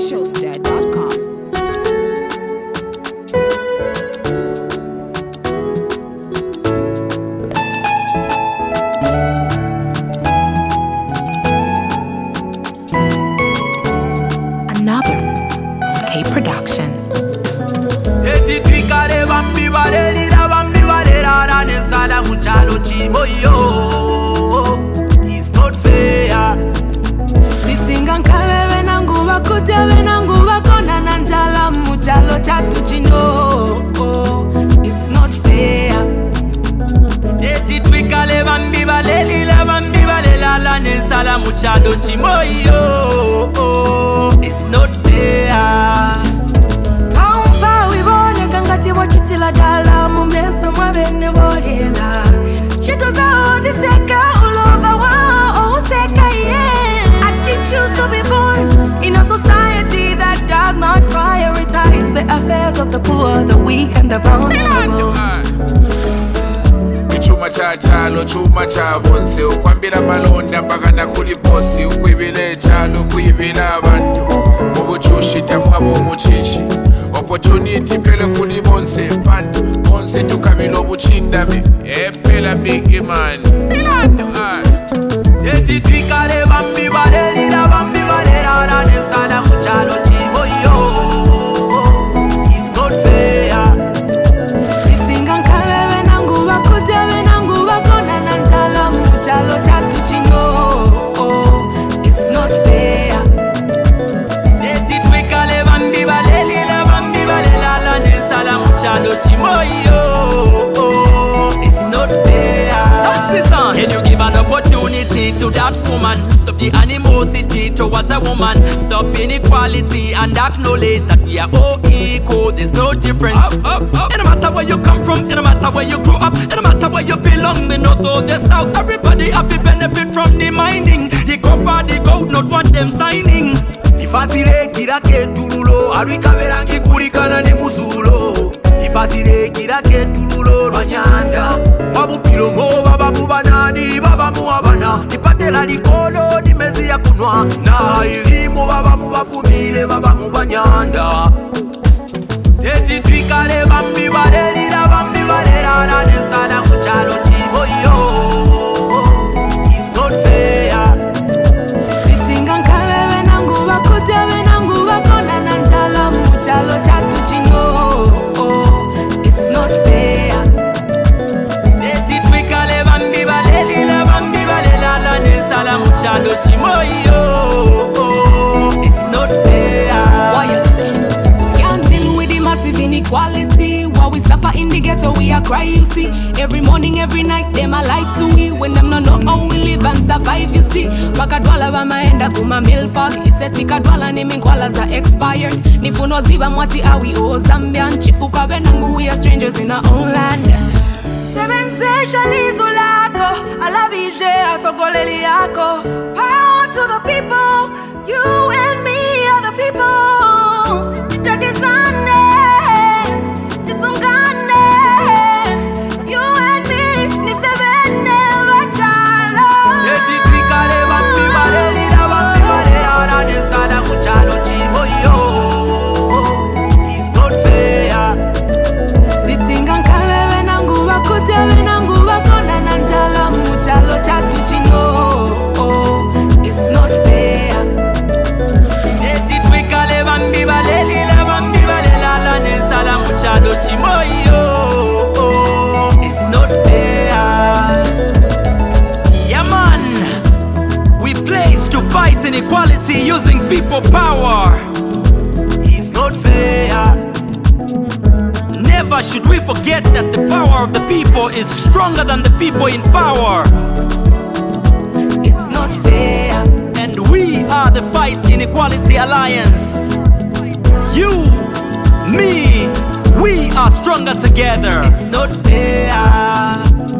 ShowStat.com. Another OK Production. It's not fair. Sitinga nkale venangu bakute venangu bakona nanjala muchalo chatu chino. It's not fair. Eti twikale bambi balelila bambi balela nensala muchalo chimoyo. It's not fair. Paumpa wibone kangati wachitila dala mumesa mwabene bolela. Shito zao ziseka ulova wao useka yeah. I did choose to be born in a society that does not prioritize the affairs of the poor, the weak and the vulnerable. Chuma cha chalo, chuma cha bonse ukwambira malonda mpaka nakuli bosi ukwibile chalo, ukwibila abantu mubuchushita mwabo umuchishi opportunity pele kuli bonse pantu bonse tukamilo buchindami pela big man Eti twikale bambi balelila bambi balela nensala muchalo chimoyo. It's not fair. Sitinga nkale venangu bakute venangu bakona nanjala muchalo chatu chino. It's not fair. Eti twikale bambi balelila bambi balela nensala muchalo chimoyo. It's not fair. Can you give an opportunity to that woman? Stop the animosity towards a woman. Stop inequality and acknowledge that we are all equal. There's no difference. It don't matter where you come from, it don't matter where you grew up, it don't matter where you belong, the north or the south. Everybody have to benefit from the mining. The copper, the gold, not what them signing. Nifasire kira ketululo, arwika verangi kurikana ni musulo. Nifasire kira ketululo, rwanyanda. Babu pilomo, baba mubanani, baba muabana. Nipatela likolo, ni mezi ya kunwa. Na ilimu, baba mubafumile, baba mubanyanda. Teti twikale bambi balelila, bambi balela na nensala muchalo chimoyo. It's not fair. Sitinga nkale venangu bakute venangu bakona nanjala muchalo chatu chino. It's not fair. Eti twikale bambi balelila bambi balela nensala muchalo chimoyo. It's not fair. What you say? Can't deal with the massive inequality. While we suffer in the ghetto, we are cry, you see. Every morning, every night, them a lie to we. When them no know how we live and survive, you see. Bakadwala bamaenda kuma mill park. Iseti kadwala ni minkwala za expired. Nifuno ziba mwati awi o Zambian. Chifuka benangu, we are strangers in our own land. Sevenzesha lako, alavije asogoleli yako. Power to the people, you and me are the people. Tutandizane, tisungane. You and me, ni sevene vachala. Eti twikale bambi balelila bambi balela nensala muchalo chimoyo. It's not fair. Sitinga nkale venangu bakute venangu bakona nanjala muchalo chatu chino. It's not fair. Eti twikale bambi balelila bambi balela nensala muchalo chimoyo. It's not fair. Yeah man, we pledge to fight inequality using people power. It's not fair. Never should we forget that the power of the people is stronger than the people in power. It's not fair. And we are the Fight Inequality Alliance. You, me, we are stronger together. It's not fair.